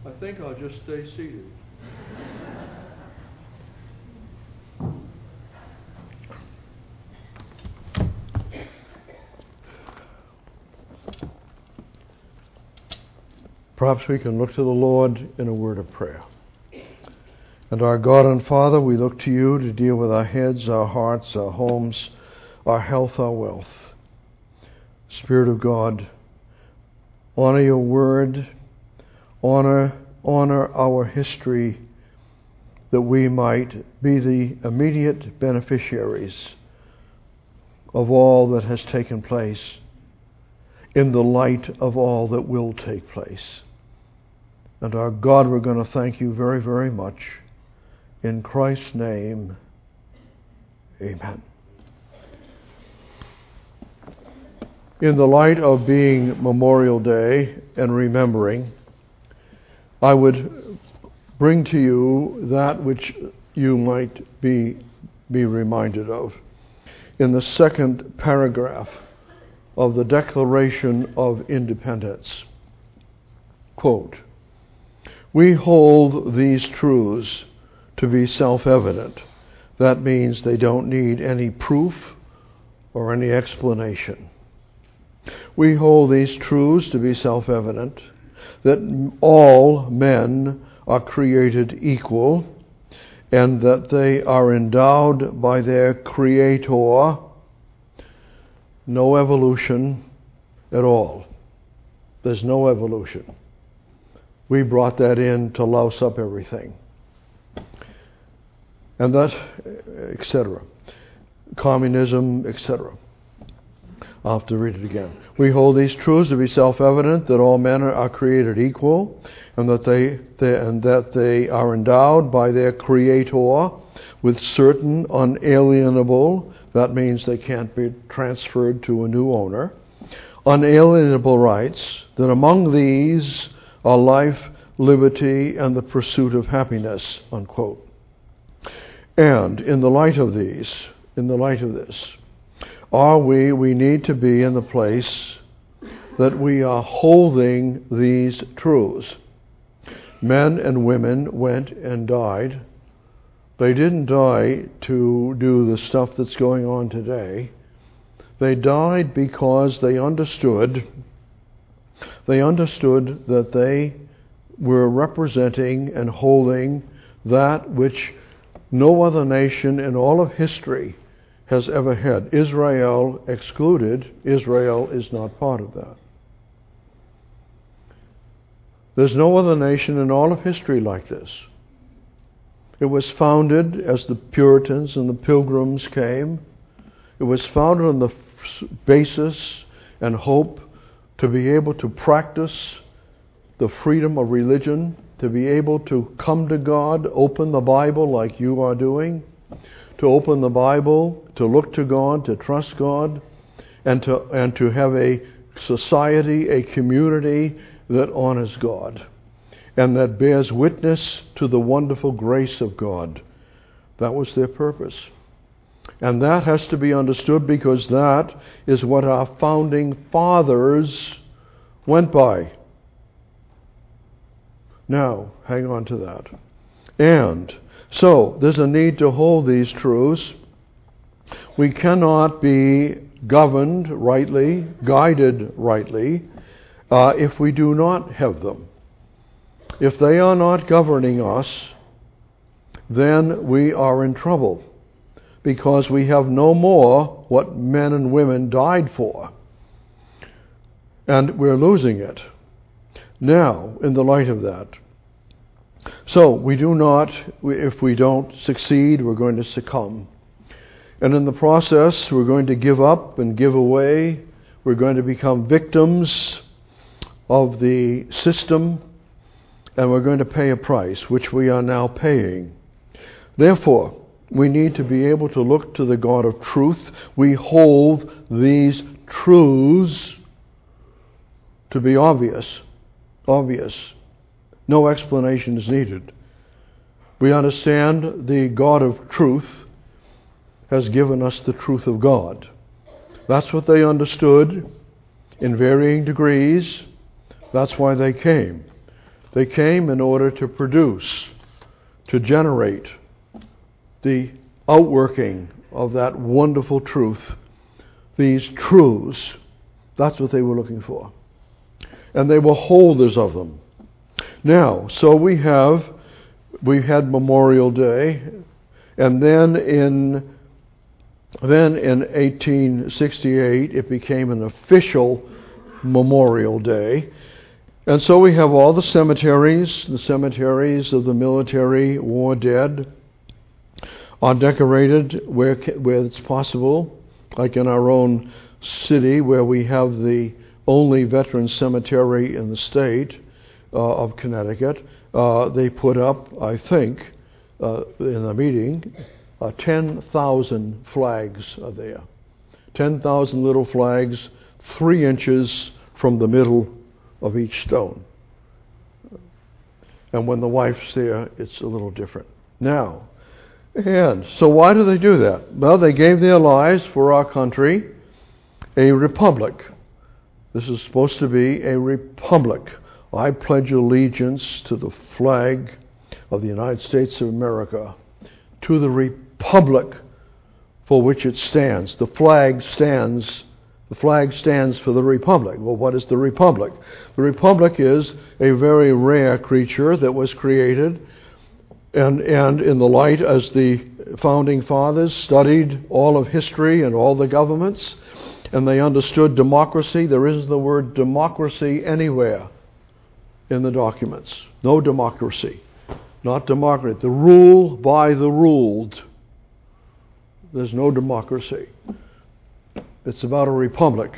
I think I'll just stay seated. Perhaps we can look to the Lord in a word of prayer. And our God and Father, we look to you to deal with our heads, our hearts, our homes, our health, our wealth. Spirit of God, honor your word, honor our history, that we might be the immediate beneficiaries of all that has taken place in the light of all that will take place. And our God, we're going to thank you very, very much. In Christ's name, amen. In the light of being Memorial Day and remembering, I would bring to you that which you might be reminded of. In the second paragraph of the Declaration of Independence, quote, "We hold these truths to be self-evident." That means they don't need any proof or any explanation. We hold these truths to be self-evident, that all men are created equal, and that they are endowed by their Creator. No evolution at all. There's no evolution. We brought that in to louse up everything. And that, etc. Communism, etc. I'll have to read it again. We hold these truths to be self-evident, that all men are created equal, and that they are endowed by their Creator with certain unalienable, that means they can't be transferred to a new owner, unalienable rights, that among these are life, liberty, and the pursuit of happiness, unquote. And in the light of this, we need to be in the place that we are holding these truths. Men and women went and died. They didn't die to do the stuff that's going on today. They died because they understood that they were representing and holding that which no other nation in all of history has ever had. Israel excluded. Israel is not part of that. There's no other nation in all of history like this. It was founded as the Puritans and the Pilgrims came. It was founded on the basis and hope to be able to practice the freedom of religion, to be able to come to God, open the Bible like you are doing, to open the Bible, to look to God, to trust God, and to have a society, a community that honors God and that bears witness to the wonderful grace of God. That was their purpose. And that has to be understood, because that is what our founding fathers went by. Now, hang on to that. And so, there's a need to hold these truths. We cannot be governed rightly, guided rightly, if we do not have them. If they are not governing us, then we are in trouble, because we have no more what men and women died for. And we're losing it now in the light of that. So if we don't succeed, we're going to succumb. And in the process, we're going to give up and give away. We're going to become victims of the system, and we're going to pay a price, which we are now paying. Therefore, we need to be able to look to the God of truth. We hold these truths to be obvious. No explanation is needed. We understand the God of truth has given us the truth of God. That's what they understood in varying degrees. That's why they came. They came in order to produce, to generate the outworking of that wonderful truth. These truths, that's what they were looking for. And they were holders of them. Now, so we had Memorial Day, and then in 1868 it became an official Memorial Day. And so we have all the cemeteries of the military war dead are decorated where it's possible, like in our own city where we have the only veteran cemetery in the state of Connecticut. They put up, I think, in the meeting, 10,000 flags are there. 10,000 little flags, 3 inches from the middle of each stone. And when the wife's there, it's a little different. Now, and so why do they do that? Well, they gave their lives for our country, a republic. This is supposed to be a republic. I pledge allegiance to the flag of the United States of America, to the republic for which it stands. The flag stands for the republic. Well, what is the republic? The republic is a very rare creature that was created, and in the light as the founding fathers studied all of history and all the governments, and they understood democracy. There isn't the word democracy anywhere in the documents. No democracy. Not democracy. The rule by the ruled. There's no democracy. It's about a republic.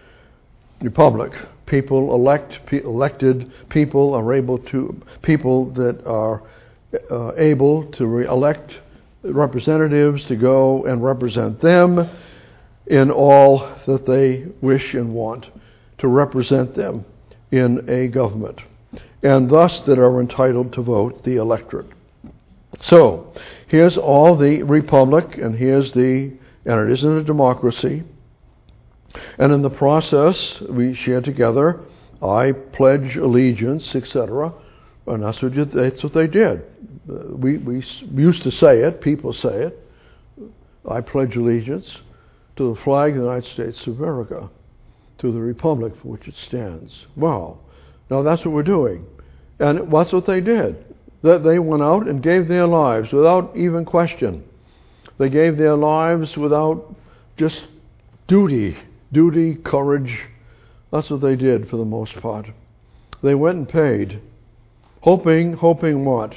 People elected people are able to, people that are able to elect representatives to go and represent them in all that they wish and want, to represent them in a government, and thus that are entitled to vote, the electorate. So, here's all the republic, and and it isn't a democracy. And in the process, we share together, I pledge allegiance, etc. And that's what they did. We used to say it, people say it. I pledge allegiance to the flag of the United States of America, to the republic for which it stands. Wow. Now that's what we're doing. And that's what they did. They went out and gave their lives without even question. They gave their lives without just duty, courage. That's what they did for the most part. They went and paid, hoping what?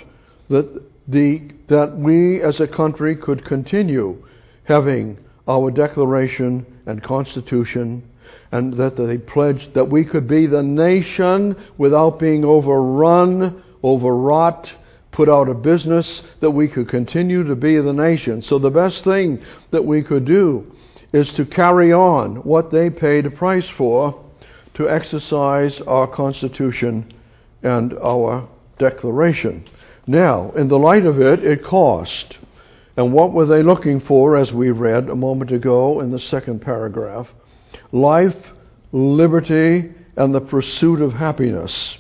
That we as a country could continue having our Declaration and Constitution, and that they pledged that we could be the nation without being overrun, overwrought, put out of business, that we could continue to be the nation. So the best thing that we could do is to carry on what they paid a price for, to exercise our Constitution and our Declaration. Now, in the light of it, it cost. And what were they looking for, as we read a moment ago in the second paragraph? Life, liberty, and the pursuit of happiness.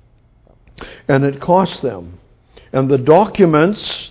And it cost them. And the documents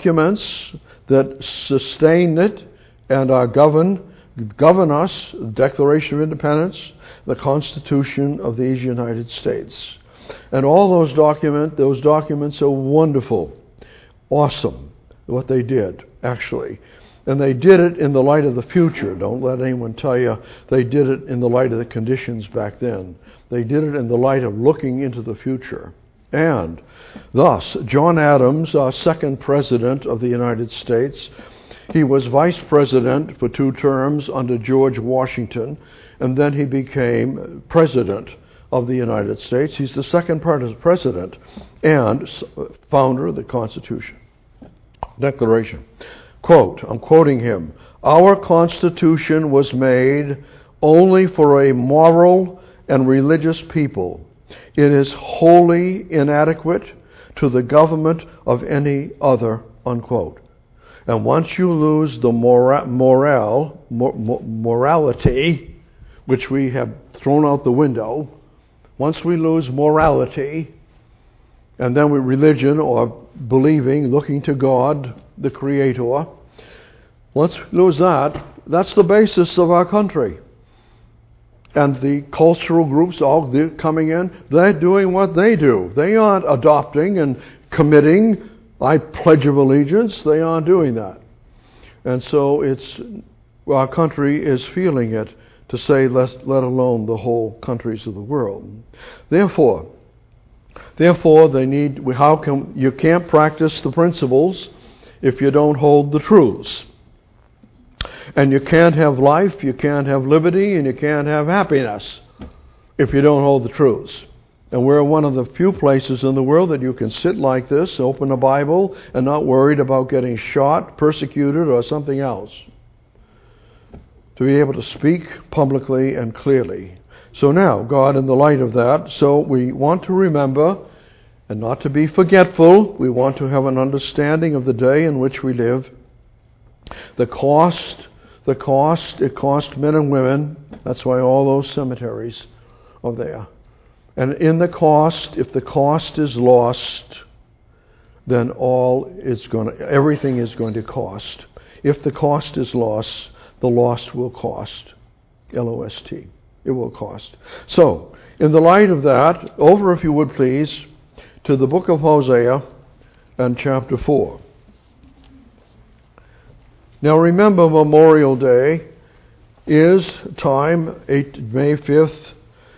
that sustain it and are govern us, the Declaration of Independence, the Constitution of these United States. And all those documents are wonderful, awesome, what they did, actually. And they did it in the light of the future. Don't let anyone tell you they did it in the light of the conditions back then. They did it in the light of looking into the future. And thus, John Adams, our second president of the United States, he was vice president for 2 terms under George Washington, and then he became president of the United States. He's the second president and founder of the Constitution. Declaration. Quote, I'm quoting him, "Our Constitution was made only for a moral and religious people. It is wholly inadequate to the government of any other," unquote. And once you lose the morality, which we have thrown out the window, once we lose morality, and then with religion or believing, looking to God, the Creator. Let's lose that. That's the basis of our country. And the cultural groups all coming in, they're doing what they do. They aren't adopting and committing, I pledge of allegiance. They aren't doing that. And so our country is feeling it, to say, let alone the whole countries of the world. Therefore, you can't practice the principles if you don't hold the truths. And you can't have life, you can't have liberty, and you can't have happiness if you don't hold the truths. And we're one of the few places in the world that you can sit like this, open a Bible, and not worried about getting shot, persecuted, or something else. To be able to speak publicly and clearly. So now, God, in the light of that, so we want to remember and not to be forgetful. We want to have an understanding of the day in which we live. It cost men and women. That's why all those cemeteries are there. And in the cost, if the cost is lost, then everything is going to cost. If the cost is lost, the lost will cost. L-O-S-T. It will cost. So, in the light of that, over, if you would please, to the book of Hosea and chapter 4. Now remember, Memorial Day is time, May 5th,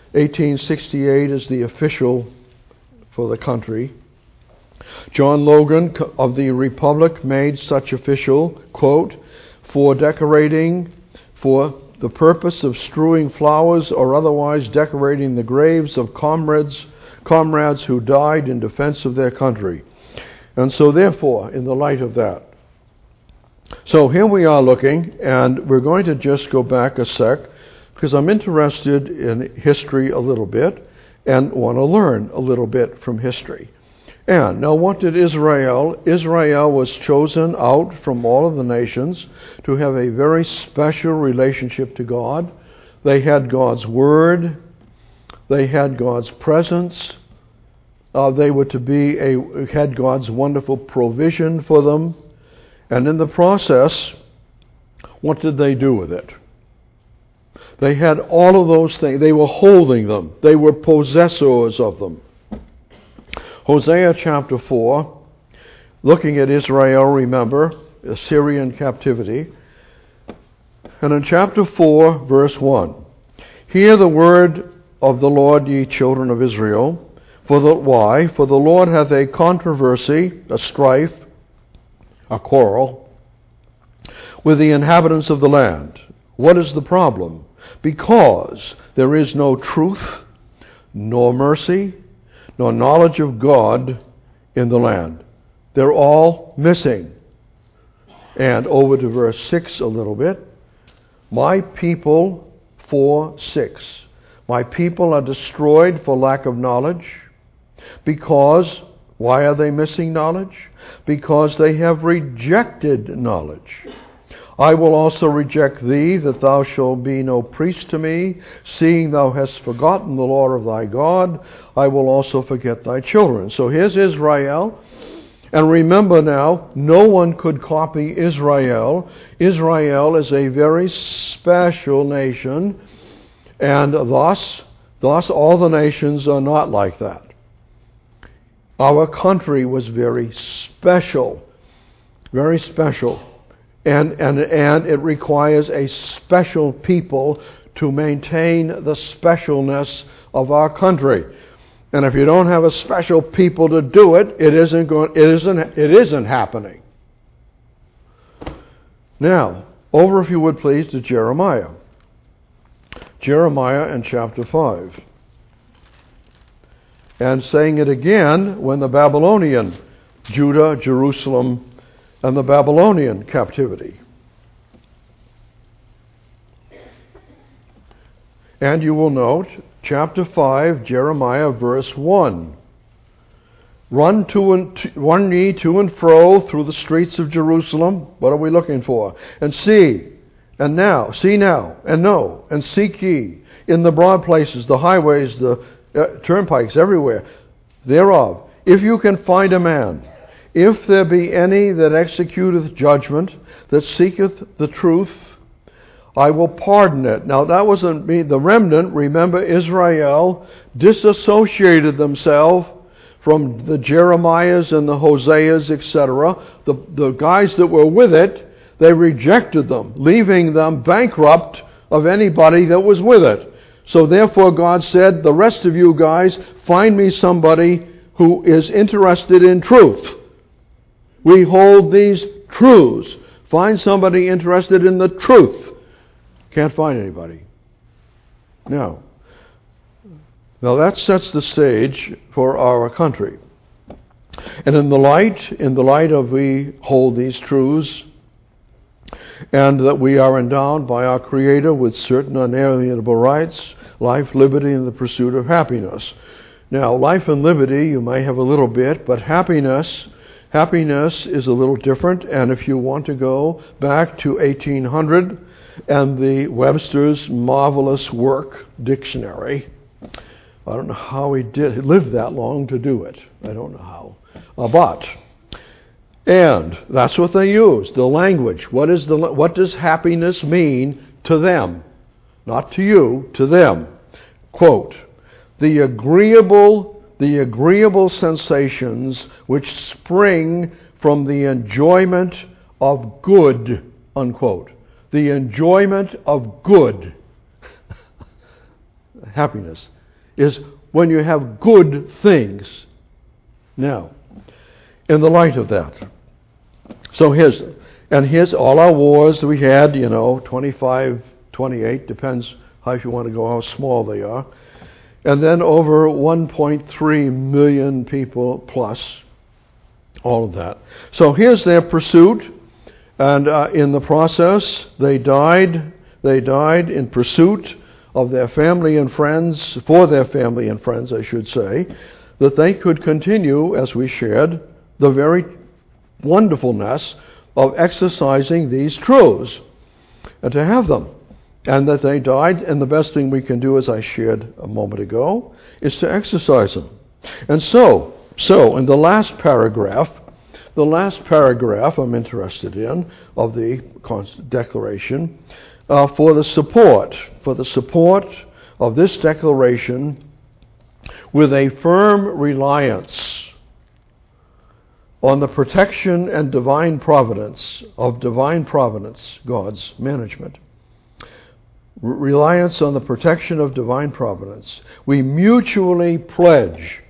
1868 is the official for the country. John Logan of the Republic made such official, quote, for decorating, for the purpose of strewing flowers or otherwise decorating the graves of comrades who died in defense of their country. And so therefore, in the light of that, so here we are looking, and we're going to just go back a sec, because I'm interested in history a little bit, and want to learn a little bit from history. And now what did Israel? Israel was chosen out from all of the nations to have a very special relationship to God. They had God's Word. They had God's presence. They were had God's wonderful provision for them. And in the process, what did they do with it? They had all of those things. They were holding them. They were possessors of them. Hosea chapter 4, looking at Israel, remember, Assyrian captivity. And in chapter 4, verse 1, hear the word of the Lord, ye children of Israel. Why? For the Lord hath a controversy, a strife, a quarrel, with the inhabitants of the land. What is the problem? Because there is no truth, nor mercy, nor knowledge of God in the land. They're all missing. And over to verse 6 a little bit. My people, 4:6. My people are destroyed for lack of knowledge. Because, why are they missing knowledge? Because they have rejected knowledge. I will also reject thee, that thou shalt be no priest to me, seeing thou hast forgotten the law of thy God. I will also forget thy children. So here's Israel. And remember now, no one could copy Israel. Israel is a very special nation, and thus all the nations are not like that. Our country was very special, very special. And it requires a special people to maintain the specialness of our country. And if you don't have a special people to do it, it isn't happening. Now, over, if you would please, to Jeremiah. Jeremiah in chapter 5. And saying it again when the Babylonian, Judah, Jerusalem, and the Babylonian captivity. And you will note, chapter 5, Jeremiah, verse 1. Run ye to and fro through the streets of Jerusalem. What are we looking for? And see now, and know, and seek ye in the broad places, the highways, the turnpikes, everywhere thereof. if you can find a man, if there be any that executeth judgment, that seeketh the truth, I will pardon it. Now that wasn't me. The remnant, remember, Israel disassociated themselves from the Jeremiahs and the Hoseas, etc. The guys that were with it, they rejected them, leaving them bankrupt of anybody that was with it. So therefore God said, the rest of you guys, find me somebody who is interested in truth. We hold these truths. Find somebody interested in the truth. Can't find anybody. No. Now that sets the stage for our country. And in the light of we hold these truths, and that we are endowed by our Creator with certain unalienable rights, life, liberty, and the pursuit of happiness. Now, life and liberty, you may have a little bit, but happiness is a little different. And if you want to go back to 1800 and the Webster's marvelous work, dictionary, I don't know how he lived that long to do it. I don't know how. And that's what they use, the language. What does happiness mean to them? Not to you, to them. Quote, the agreeable sensations which spring from the enjoyment of good, unquote. The enjoyment of good. Happiness is when you have good things. Now, in the light of that, so here's all our wars that we had, 25, 28, depends how you want to go, how small they are. And then over 1.3 million people plus, all of that. So here's their pursuit, and in the process, they died in pursuit of their family and friends, for their family and friends, I should say, that they could continue, as we shared, the very wonderfulness of exercising these truths, and to have them. And that they died, and the best thing we can do, as I shared a moment ago, is to exercise them. And so in the last paragraph I'm interested in of the Declaration, for the support of this declaration with a firm reliance on the protection and divine providence, God's management. Reliance on the protection of divine providence. We mutually pledge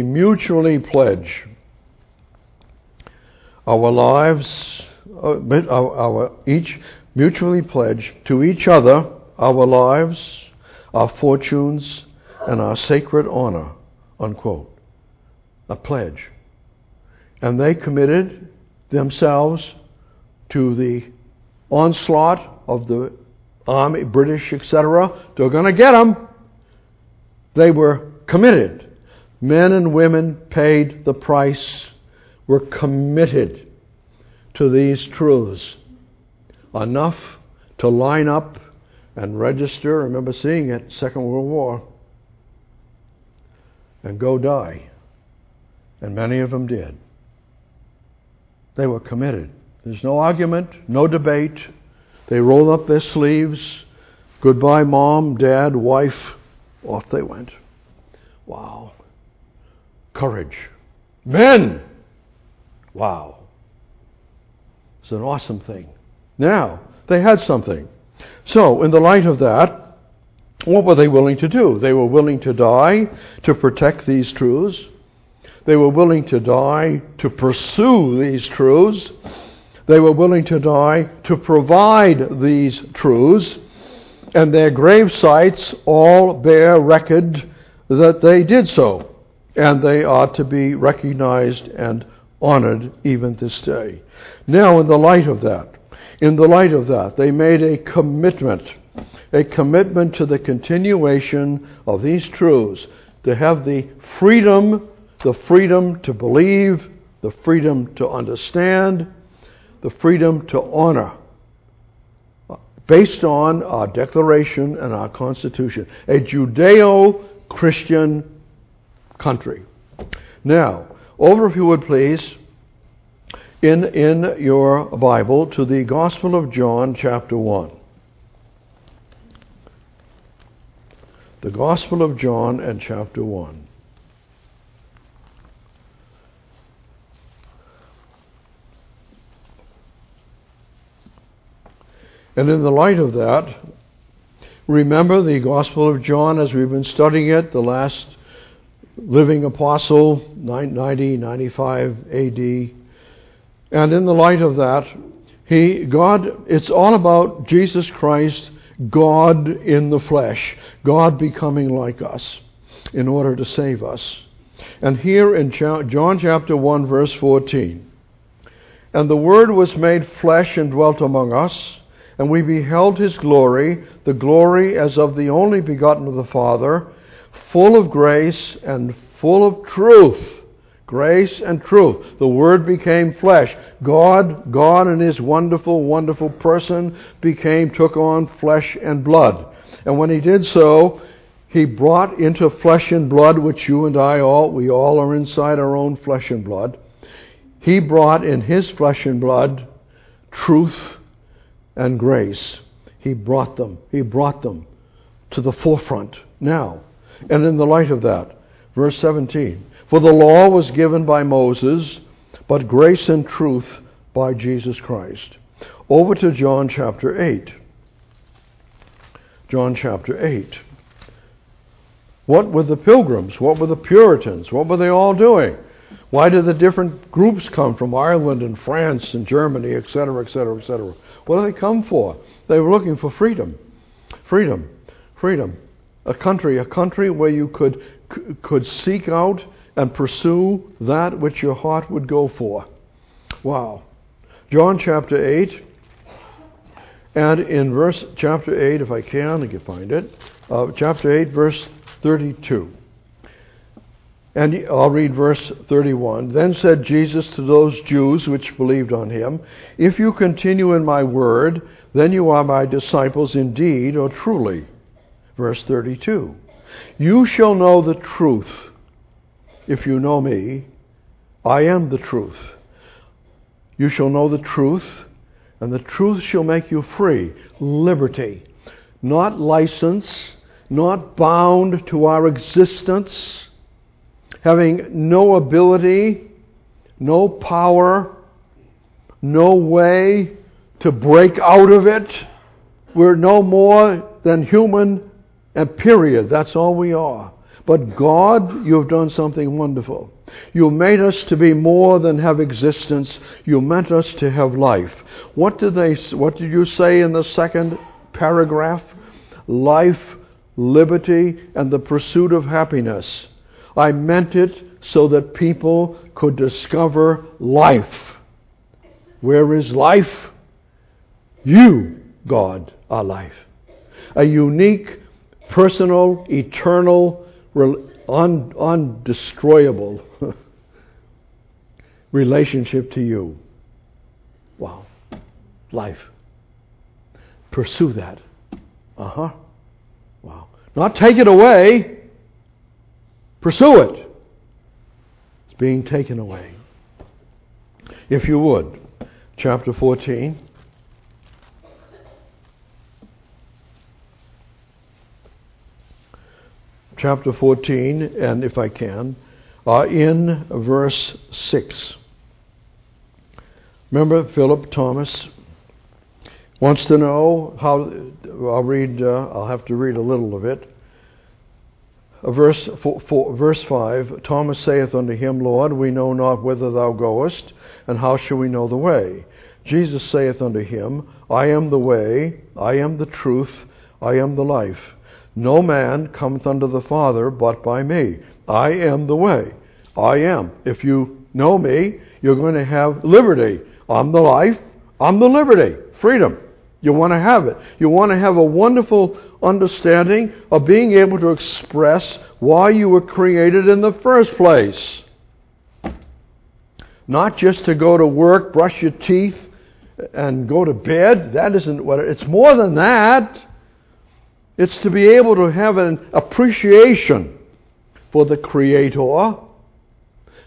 our lives, each mutually pledge to each other our lives, our fortunes, and our sacred honor, unquote. A pledge. And they committed themselves to the onslaught of the Army, British, etc. They're going to get them. They were committed. Men and women paid the price, were committed to these truths. Enough to line up and register, I remember seeing it, Second World War, and go die. And many of them did. They were committed. There's no argument, no debate. They rolled up their sleeves. Goodbye, mom, dad, wife. Off they went. Wow. Courage. Men! Wow. It's an awesome thing. Now, they had something. So, in the light of that, what were they willing to do? They were willing to die to protect these truths. They were willing to die to pursue these truths. They were willing to die to provide these truths. And their grave sites all bear record that they did so. And they are to be recognized and honored even this day. Now, in the light of that, they made a commitment to the continuation of these truths, to have the freedom to believe, the freedom to understand, the freedom to honor, based on our Declaration and our Constitution, a Judeo-Christian country. Now, Over, if you would please, in your Bible to the Gospel of John, chapter 1. The Gospel of John and chapter 1. And in the light of that, remember the Gospel of John as we've been studying it, the last living apostle, 95 AD. And in the light of that, it's all about Jesus Christ, God in the flesh, God becoming like us in order to save us. And here in John chapter 1, verse 14, "And the Word was made flesh and dwelt among us, and we beheld His glory, the glory as of the only begotten of the Father, full of grace and full of truth." Grace and truth. The Word became flesh. God in His wonderful, wonderful person took on flesh and blood. And when He did so, He brought into flesh and blood, which you and we all are inside our own flesh and blood. He brought in His flesh and blood truth and grace. He brought them to the forefront now. And in the light of that, verse 17, "For the law was given by Moses, but grace and truth by Jesus Christ." Over to John chapter 8. John chapter 8. What were the pilgrims? What were the Puritans? What were they all doing? Why did the different groups come from Ireland and France and Germany, etc., etc., etc.? What do they come for? They were looking for freedom. Freedom. Freedom. A country where you could seek out and pursue that which your heart would go for. Wow. John chapter 8, and in chapter 8, if I can find it, chapter 8, verse 32. And I'll read verse 31. "Then said Jesus to those Jews which believed on Him, If you continue in my word, then you are my disciples indeed or truly." Verse 32. "You shall know the truth. If you know me, I am the truth. You shall know the truth, and the truth shall make you free." Liberty. Not license, not bound to our existence, having no ability, no power, no way to break out of it. We're no more than human, and period. That's all we are. But God, you've done something wonderful. You made us to be more than have existence. You meant us to have life. What did you say in the second paragraph? Life, liberty, and the pursuit of happiness. I meant it so that people could discover life. Where is life? You, God, are life. A unique, personal, eternal, undestroyable relationship to you. Wow. Life. Pursue that. Wow. Not take it away. Pursue it. It's being taken away. If you would, chapter 14. Chapter 14, and if I can, in verse 6. Remember, Philip Thomas wants to know how. I'll have to read a little of it. Verse 5. "Thomas saith unto him, Lord, we know not whither thou goest, and how shall we know the way? Jesus saith unto him, I am the way, I am the truth, I am the life. No man cometh unto the Father but by me. I am the way. I am. If you know me, you're going to have liberty. I'm the life. I'm the liberty. Freedom. You want to have it. You want to have a wonderful understanding of being able to express why you were created in the first place. Not just to go to work, brush your teeth, and go to bed. That isn't what it's more than that. It's to be able to have an appreciation for the Creator,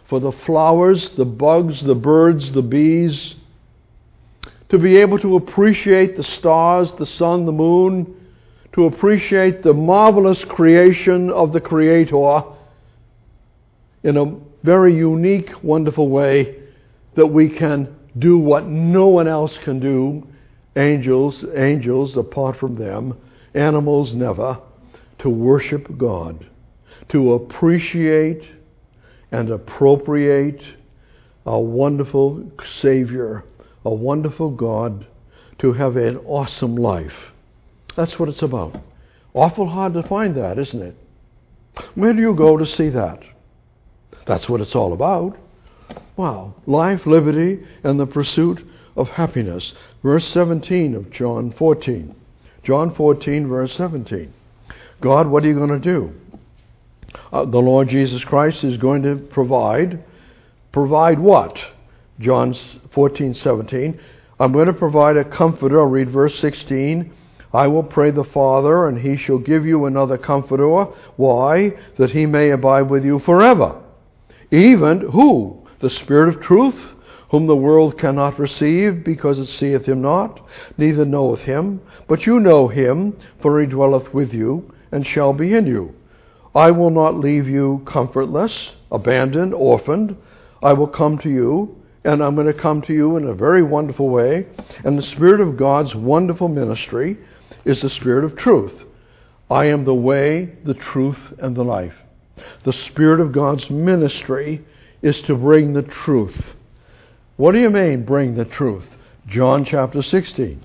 for the flowers, the bugs, the birds, the bees, to be able to appreciate the stars, the sun, the moon, to appreciate the marvelous creation of the Creator in a very unique, wonderful way that we can do what no one else can do. Angels apart from them, animals never, to worship God, to appreciate and appropriate a wonderful Savior, a wonderful God, to have an awesome life. That's what it's about. Awful hard to find that, isn't it? Where do you go to see that? That's what it's all about. Wow. Life, liberty, and the pursuit of happiness. Verse 17 of John 14. John 14, verse 17. God, what are you going to do? The Lord Jesus Christ is going to provide. Provide what? John 14, 17. I'm going to provide a comforter. I'll read verse 16. I will pray the Father, and he shall give you another comforter. Why? That he may abide with you forever. Even who? The Spirit of truth, whom the world cannot receive, because it seeth him not, neither knoweth him. But you know him, for he dwelleth with you, and shall be in you. I will not leave you comfortless, abandoned, orphaned. I will come to you, and I'm going to come to you in a very wonderful way. And the Spirit of God's wonderful ministry is the Spirit of truth. I am the way, the truth, and the life. The Spirit of God's ministry is to bring the truth. What do you mean, bring the truth? John chapter 16.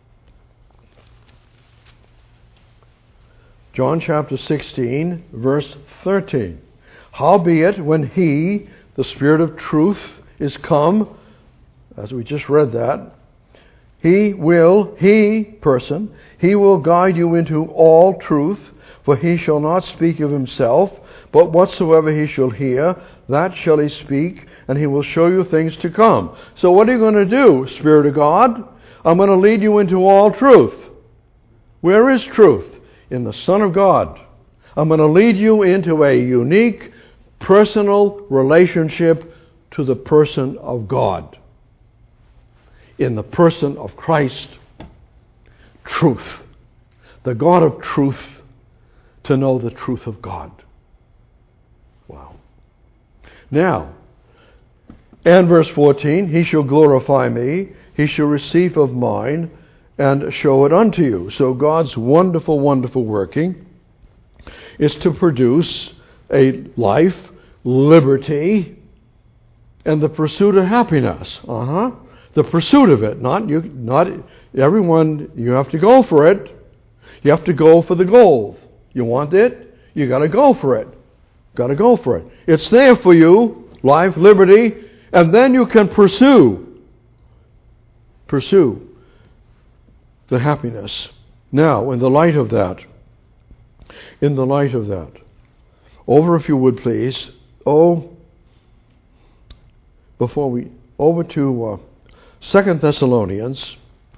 John chapter 16, verse 13. Howbeit, when he, the Spirit of truth, is come, as we just read that, he will guide you into all truth, for he shall not speak of himself, but whatsoever he shall hear, that shall he speak, and he will show you things to come. So what are you going to do, Spirit of God? I'm going to lead you into all truth. Where is truth? In the Son of God. I'm going to lead you into a unique, personal relationship to the person of God. In the person of Christ, truth. The God of truth, to know the truth of God. Wow. Now, and verse 14, he shall glorify me, he shall receive of mine, and show it unto you. So God's wonderful, wonderful working is to produce a life, liberty, and the pursuit of happiness. The pursuit of it. Not everyone, you have to go for it. You have to go for the goal. You want it? You got to go for it. Got to go for it. It's there for you, life, liberty, and then you can pursue the happiness. Now, in the light of that, over, if you would please, over to 2 Thessalonians,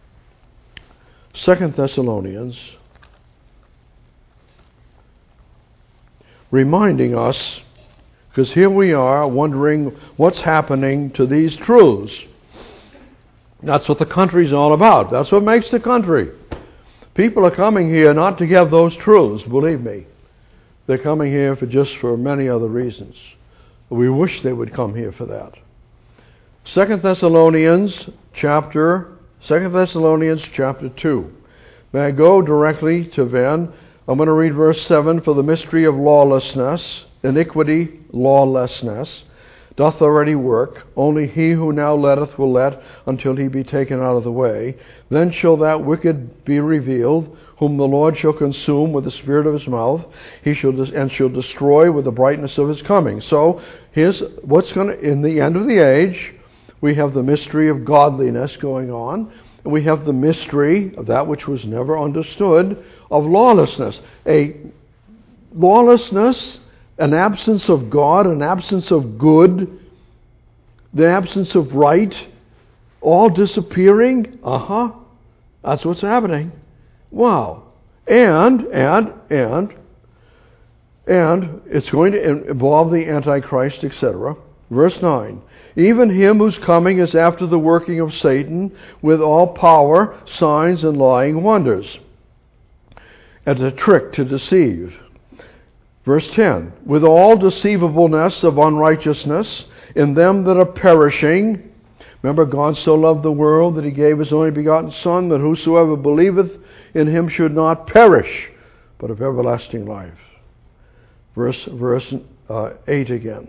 reminding us, because here we are wondering what's happening to these truths. That's what the country's all about. That's what makes the country. People are coming here not to get those truths, believe me. They're coming here for many other reasons. We wish they would come here for that. 2 Thessalonians chapter 2. May I go directly to then? I'm going to read verse 7. For the mystery of lawlessness, iniquity, lawlessness, doth already work. Only he who now letteth will let until he be taken out of the way. Then shall that wicked be revealed, whom the Lord shall consume with the spirit of his mouth. He shall destroy with the brightness of his coming. So here's what's going to, in the end of the age, we have the mystery of godliness going on. We have the mystery of that which was never understood, of lawlessness. An absence of God, an absence of good, the absence of right, all disappearing. That's what's happening. Wow. And it's going to involve the Antichrist, etc. Verse 9. Even him whose coming is after the working of Satan with all power, signs, and lying wonders, and a trick to deceive. Verse 10. With all deceivableness of unrighteousness in them that are perishing. Remember, God so loved the world that he gave his only begotten Son, that whosoever believeth in him should not perish, but have everlasting life. Verse 8 again.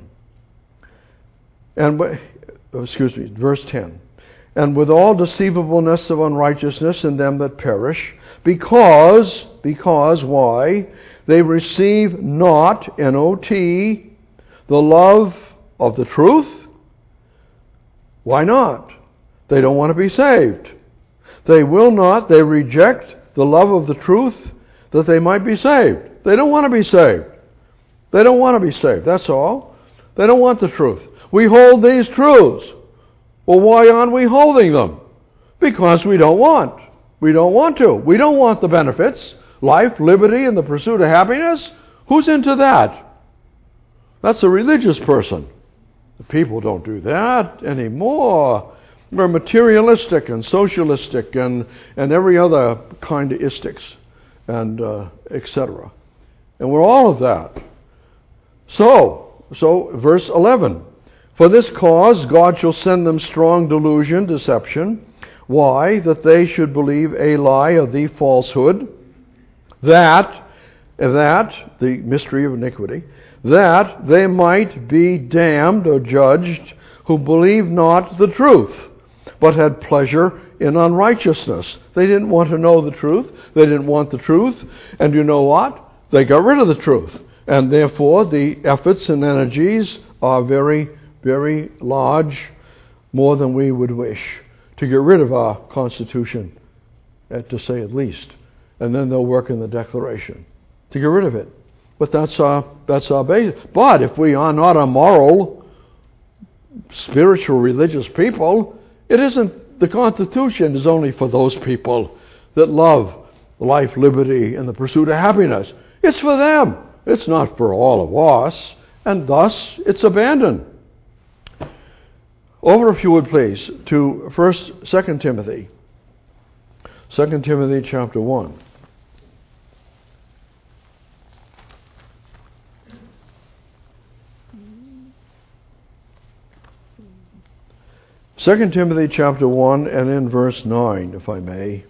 Verse 10. And with all deceivableness of unrighteousness in them that perish, because, why? They receive not, N-O-T, the love of the truth. Why not? They don't want to be saved. They reject the love of the truth that they might be saved. They don't want to be saved. They don't want to be saved, that's all. They don't want the truth. We hold these truths. Well, why aren't we holding them? Because we don't want. We don't want to. We don't want the benefits. Life, liberty, and the pursuit of happiness. Who's into that? That's a religious person. The people don't do that anymore. We're materialistic and socialistic and every other kind of istics and etc. And we're all of that. So verse 11. For this cause God shall send them strong delusion, deception. Why? That they should believe a lie of the falsehood. That, the mystery of iniquity, that they might be damned or judged who believed not the truth, but had pleasure in unrighteousness. They didn't want to know the truth. They didn't want the truth. And you know what? They got rid of the truth. And therefore the efforts and energies are very, very large, more than we would wish, to get rid of our Constitution, to say at least. And then they'll work in the Declaration to get rid of it. But that's our basis. But if we are not a moral, spiritual, religious people, it isn't. The Constitution is only for those people that love life, liberty, and the pursuit of happiness. It's for them. It's not for all of us, and thus it's abandoned. Over, if you would please, to 2 Timothy. 2 Timothy chapter 1. Second Timothy chapter 1 and in verse 9, if I may.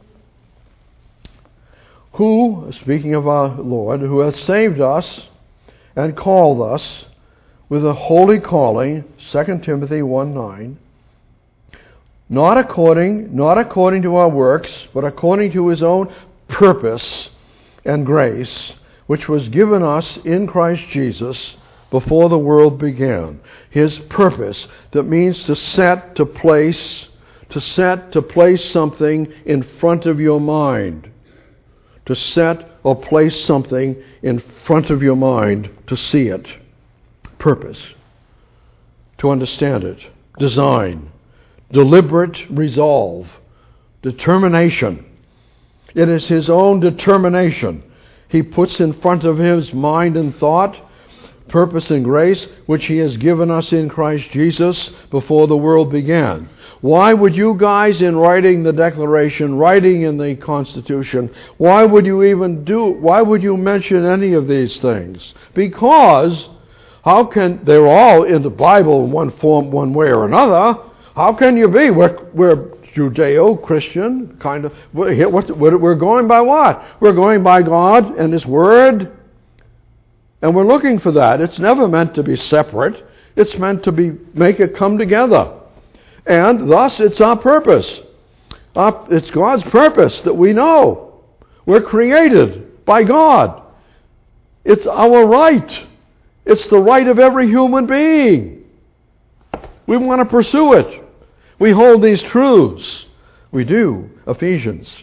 Who, speaking of our Lord, who hath saved us and called us with a holy calling, 2 Timothy 1:9, not according to our works, but according to his own purpose and grace, which was given us in Christ Jesus before the world began. His purpose, that means to place something in front of your mind. To set or place something in front of your mind to see it. Purpose. To understand it. Design. Deliberate resolve. Determination. It is his own determination. He puts in front of his mind and thought, purpose and grace, which he has given us in Christ Jesus before the world began. Why would you guys, in writing the Declaration, writing in the Constitution, why would you mention any of these things? Because they're all in the Bible in one form, one way or another. How can you be? We're Judeo-Christian, kind of. We're going by what? We're going by God and His Word. And we're looking for that. It's never meant to be separate. It's meant to make it come together. And thus it's our purpose. It's God's purpose that we know. We're created by God. It's our right. It's the right of every human being. We want to pursue it. We hold these truths. We do. Ephesians.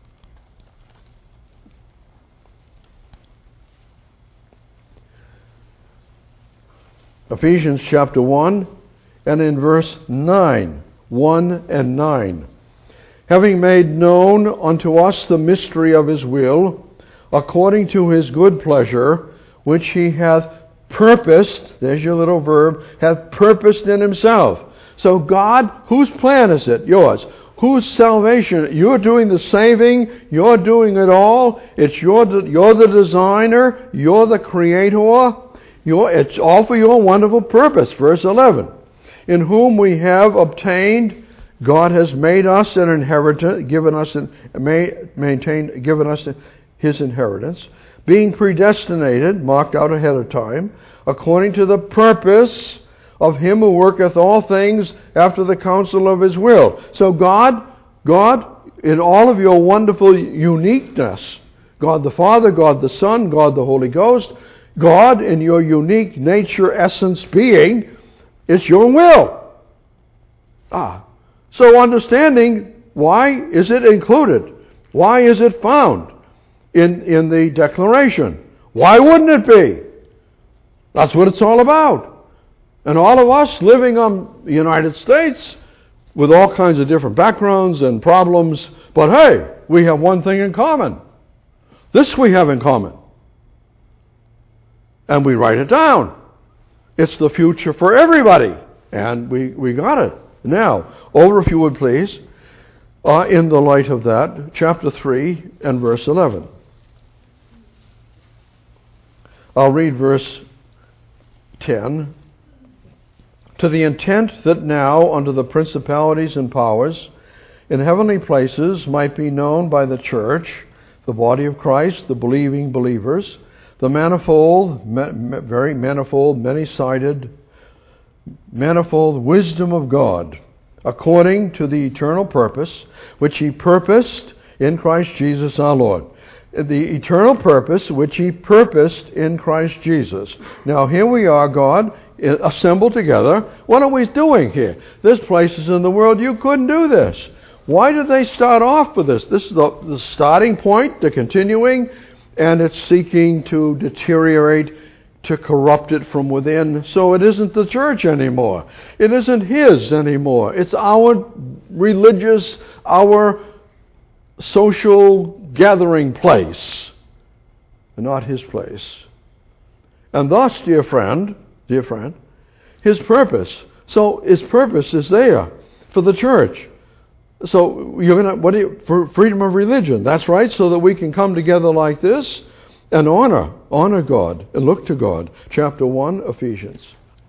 Ephesians chapter 1 and in verse 9. 1 and 9. Having made known unto us the mystery of His will, according to His good pleasure, which He hath purposed, there's your little verb, hath purposed in himself. So God, whose plan is it? Yours. Whose salvation? You're doing the saving. You're doing it all. You're the designer. You're the creator. It's all for your wonderful purpose. Verse 11. In whom we have obtained, God has made us an inheritance, given us His inheritance, being predestinated, marked out ahead of time, according to the purpose of Him who worketh all things after the counsel of His will. So God, in all of your wonderful uniqueness, God the Father, God the Son, God the Holy Ghost, God in your unique nature, essence, being, it's your will. So understanding, why is it included? Why is it found in the declaration? Why wouldn't it be? That's what it's all about. And all of us living on the United States with all kinds of different backgrounds and problems, but hey, we have one thing in common. This we have in common. And we write it down. It's the future for everybody. And we got it. Now, over if you would please, in the light of that, chapter 3 and verse 11. I'll read verse 10. To the intent that now under the principalities and powers in heavenly places might be known by the church, the body of Christ, the believing believers, the manifold, very manifold, many-sided, manifold wisdom of God, according to the eternal purpose which He purposed in Christ Jesus our Lord. The eternal purpose which He purposed in Christ Jesus. Now here we are, God, assembled together. What are we doing here? There's places in the world you couldn't do this. Why did they start off with this? This is the starting point, the continuing, and it's seeking to deteriorate, to corrupt it from within. So it isn't the church anymore. It isn't His anymore. It's our religious, our social gathering place, and not His place. And thus, dear friend, His purpose. So His purpose is there for the church. So you're gonna for freedom of religion. That's right. So that we can come together like this and honor God and look to God. Chapter 1, Ephesians.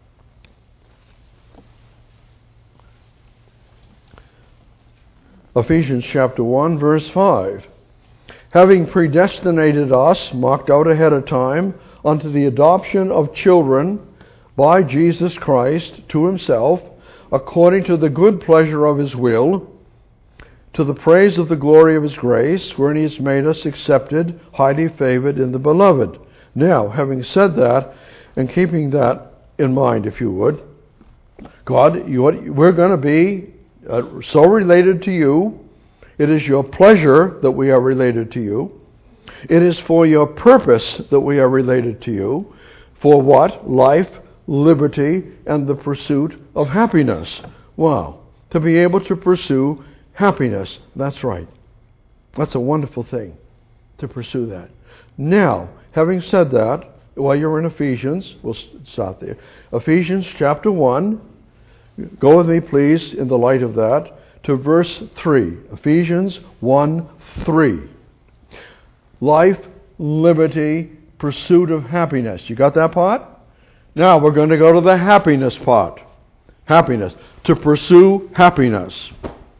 Ephesians chapter 1, verse 5. Having predestinated us, marked out ahead of time, unto the adoption of children by Jesus Christ to Himself, according to the good pleasure of His will, to the praise of the glory of His grace, wherein He has made us accepted, highly favored in the Beloved. Now, having said that, and keeping that in mind, if you would, God, we're going to be so related to You. It is Your pleasure that we are related to You. It is for Your purpose that we are related to You. For what? Life, liberty, and the pursuit of happiness. Wow. To be able to pursue happiness. That's right. That's a wonderful thing, to pursue that. Now, having said that, while you're in Ephesians, we'll start there. Ephesians chapter 1. Go with me, please, in the light of that, to verse 3. Ephesians 1:3. Life, liberty, pursuit of happiness. You got that part? Now we're going to go to the happiness part. Happiness. To pursue happiness.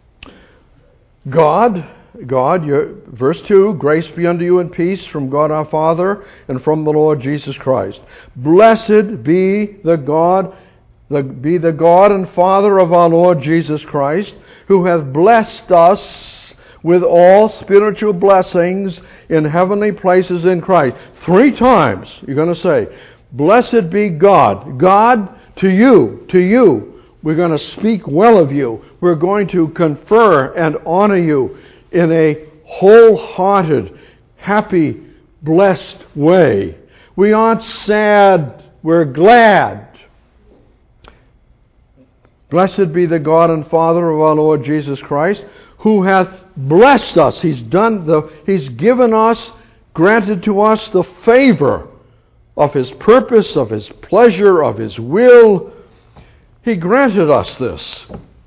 God, verse 2, grace be unto you and peace from God our Father and from the Lord Jesus Christ. Blessed be the God and Father of our Lord Jesus Christ, who hath blessed us with all spiritual blessings in heavenly places in Christ. 3 times you're going to say, blessed be God. God, to you. We're going to speak well of you. We're going to confer and honor you in a wholehearted, happy, blessed way. We aren't sad, we're glad. Blessed be the God and Father of our Lord Jesus Christ, who hath blessed us. He's given us, granted to us the favor of His purpose, of His pleasure, of His will, He granted us this.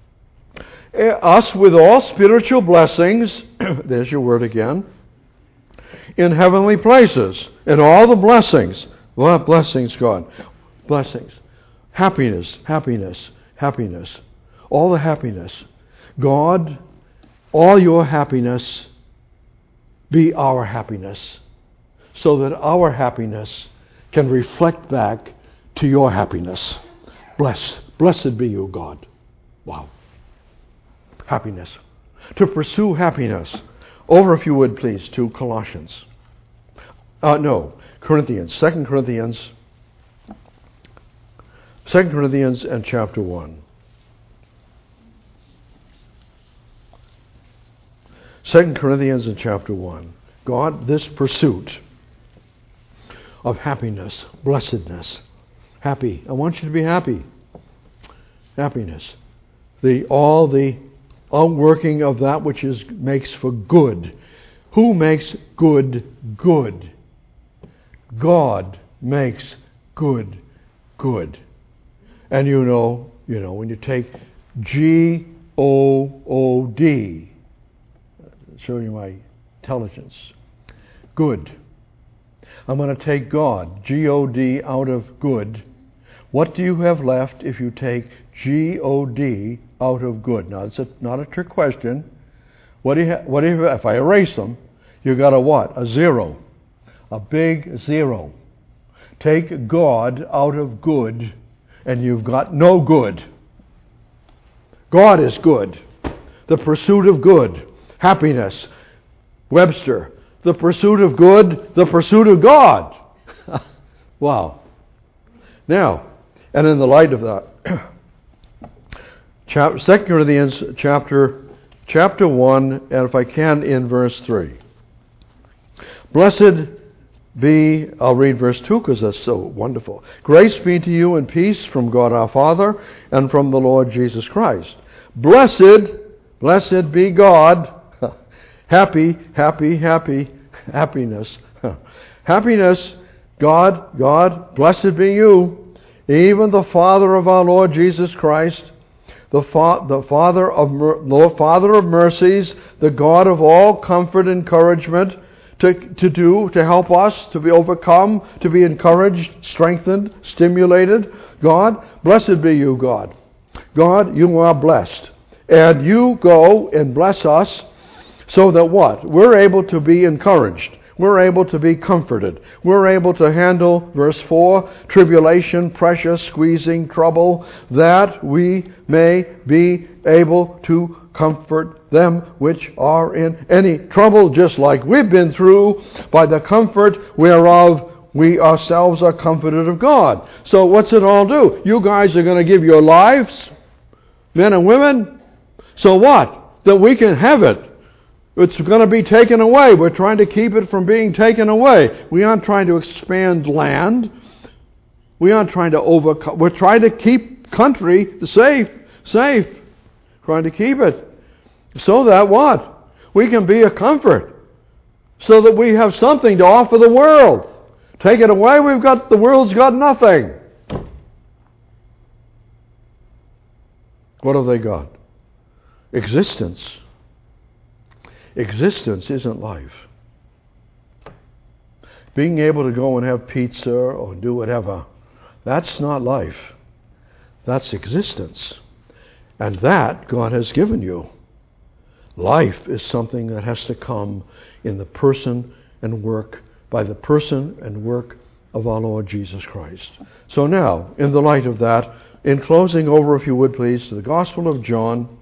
Us with all spiritual blessings, there's your word again, in heavenly places, and all the blessings. What blessings, God? Blessings. Happiness, happiness, happiness. All the happiness. God, all your happiness be our happiness, so that our happiness can reflect back to your happiness. Blessed be you, God. Wow. Happiness. To pursue happiness. Over, if you would, please, to Colossians. Corinthians. 2 Corinthians. 2 Corinthians and chapter 1. 2 Corinthians and chapter 1. God, this pursuit of happiness, blessedness, happy. I want you to be happy. Happiness. All the outworking of that which makes for good. Who makes good good? God makes good good. And you know, when you take G-O-O-D, show you my intelligence. Good. I'm going to take God, G-O-D, out of good. What do you have left if you take G-O-D out of good? Now, it's not a trick question. What do you if I erase them, you got a what? A zero. A big zero. Take God out of good, and you've got no good. God is good. The pursuit of good. Happiness. Webster. The pursuit of good, the pursuit of God. Wow. Now, and in the light of that, 2 Corinthians chapter 1, and if I can, in verse 3. Blessed be, I'll read verse 2 because that's so wonderful. Grace be to you and peace from God our Father and from the Lord Jesus Christ. Blessed be God. Happiness. Happiness, God, blessed be you, even the Father of our Lord Jesus Christ, the Father of mercies, the God of all comfort and encouragement, to help us, to be overcome, to be encouraged, strengthened, stimulated. God, blessed be you, God. God, you are blessed. And you go and bless us so that what? We're able to be encouraged. We're able to be comforted. We're able to handle, verse 4, tribulation, pressure, squeezing, trouble, that we may be able to comfort them which are in any trouble, just like we've been through, by the comfort whereof we ourselves are comforted of God. So what's it all do? You guys are going to give your lives, men and women. So what? That we can have it. It's going to be taken away. We're trying to keep it from being taken away. We aren't trying to expand land. We aren't trying to overcome. We're trying to keep country safe. Trying to keep it. So that what? We can be a comfort. So that we have something to offer the world. Take it away, the world's got nothing. What have they got? Existence. Existence isn't life. Being able to go and have pizza or do whatever, that's not life. That's existence. And that God has given you. Life is something that has to come in the person and work, by the person and work of our Lord Jesus Christ. So now, in the light of that, in closing over, if you would please, to the Gospel of John,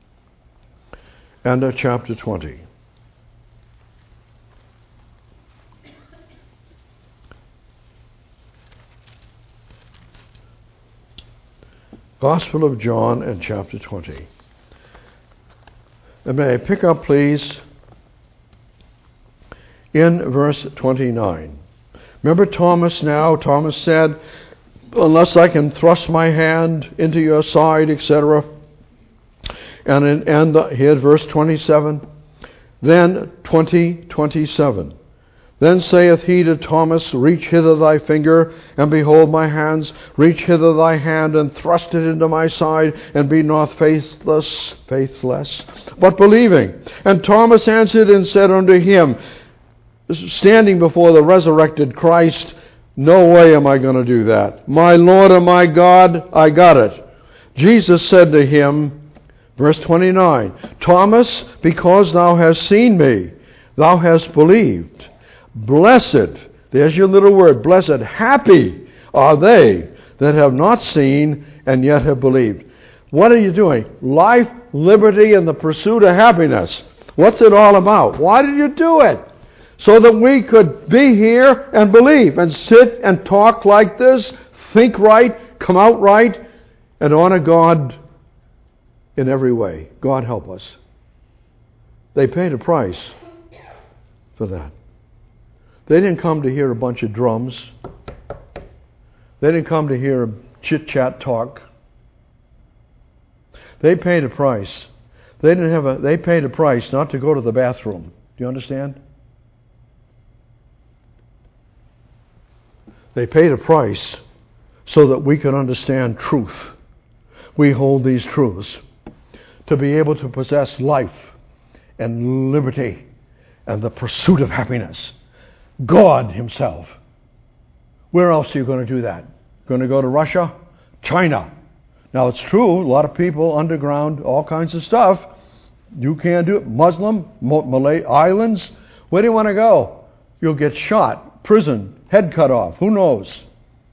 and chapter 20. Gospel of John and chapter 20. And may I pick up, please, in verse 29. Remember Thomas now? Thomas said, unless I can thrust my hand into your side, etc., and here's verse 27. Then 27. Then saith he to Thomas, Reach hither thy finger, and behold my hands. Reach hither thy hand, and thrust it into my side, and be not faithless, but believing. And Thomas answered and said unto him, standing before the resurrected Christ, no way am I going to do that. My Lord and my God, I got it. Jesus said to him, verse 29, Thomas, because thou hast seen me, thou hast believed. Blessed, there's your little word, blessed, happy are they that have not seen and yet have believed. What are you doing? Life, liberty, and the pursuit of happiness. What's it all about? Why did you do it? So that we could be here and believe and sit and talk like this, think right, come out right, and honor God in every way. God help us. They paid a price for that. They didn't come to hear a bunch of drums. They didn't come to hear chit-chat talk. They paid a price. They paid a price not to go to the bathroom. Do you understand? They paid a price so that we could understand truth. We hold these truths to be able to possess life and liberty and the pursuit of happiness. God Himself. Where else are you going to do that? Going to go to Russia? China. Now it's true, a lot of people underground, all kinds of stuff. You can't do it. Muslim, Malay islands. Where do you want to go? You'll get shot, prison, head cut off. Who knows?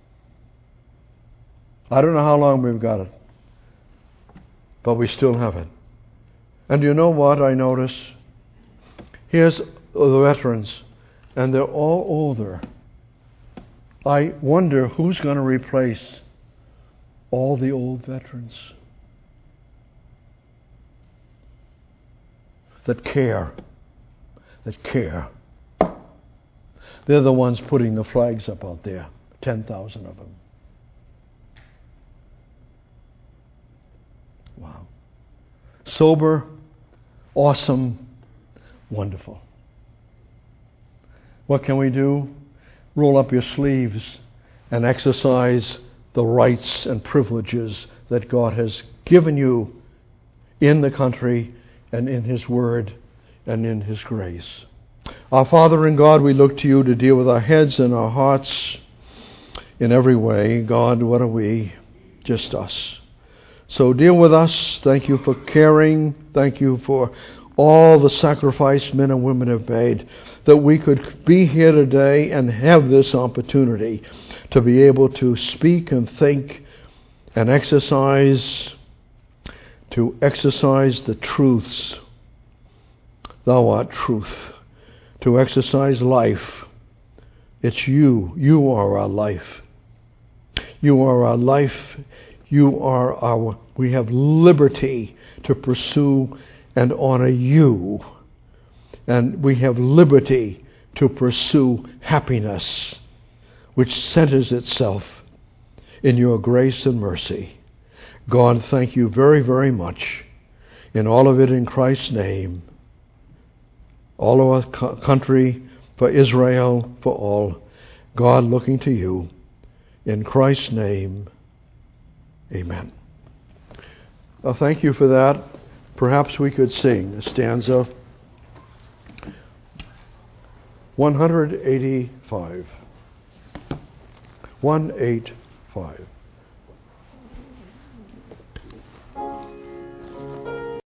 I don't know how long we've got it. But we still have it. And you know what I notice? Here's the veterans. And they're all older. I wonder who's going to replace all the old veterans that care. They're the ones putting the flags up out there, 10,000 of them. Wow. Sober, awesome, wonderful. What can we do? Roll up your sleeves and exercise the rights and privileges that God has given you in the country and in His Word and in His grace. Our Father in God, we look to You to deal with our heads and our hearts in every way. God, what are we? Just us. So deal with us. Thank You for caring. Thank You for all the sacrifice men and women have made, that we could be here today and have this opportunity to be able to speak and think and exercise the truths. Thou art truth. To exercise life. It's You. You are our life. You are our life. We have liberty to pursue and honor You. And we have liberty to pursue happiness, which centers itself in Your grace and mercy. God, thank You very, very much. In all of it in Christ's name. All of our country, for Israel, for all. God, looking to You. In Christ's name, amen. Well, thank you for that. Perhaps we could sing a stanza 185. 185.